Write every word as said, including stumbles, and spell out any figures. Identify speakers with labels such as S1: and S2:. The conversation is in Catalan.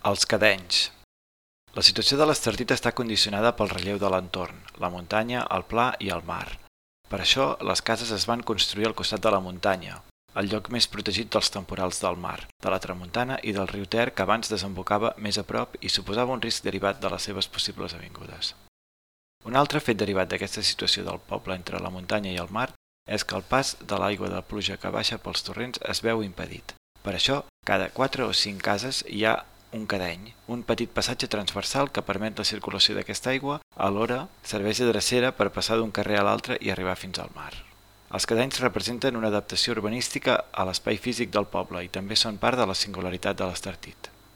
S1: Els cadenys. La situació de l'Estartit està condicionada pel relleu de l'entorn, la muntanya, el pla i el mar. Per això, les cases es van construir al costat de la muntanya, el lloc més protegit dels temporals del mar, de la tramuntana i del riu Ter que abans desembocava més a prop i suposava un risc derivat de les seves possibles avingudes. Un altre fet derivat d'aquesta situació del poble entre la muntanya i el mar és que el pas de l'aigua de pluja que baixa pels torrents es veu impedit. Per això, cada quatre o cinc cases hi ha un cadeny, un petit passatge transversal que permet la circulació d'aquesta aigua, alhora serveix de drecera per passar d'un carrer a l'altre i arribar fins al mar. Els cadenys representen una adaptació urbanística a l'espai físic del poble i també són part de la singularitat de l'Estartit.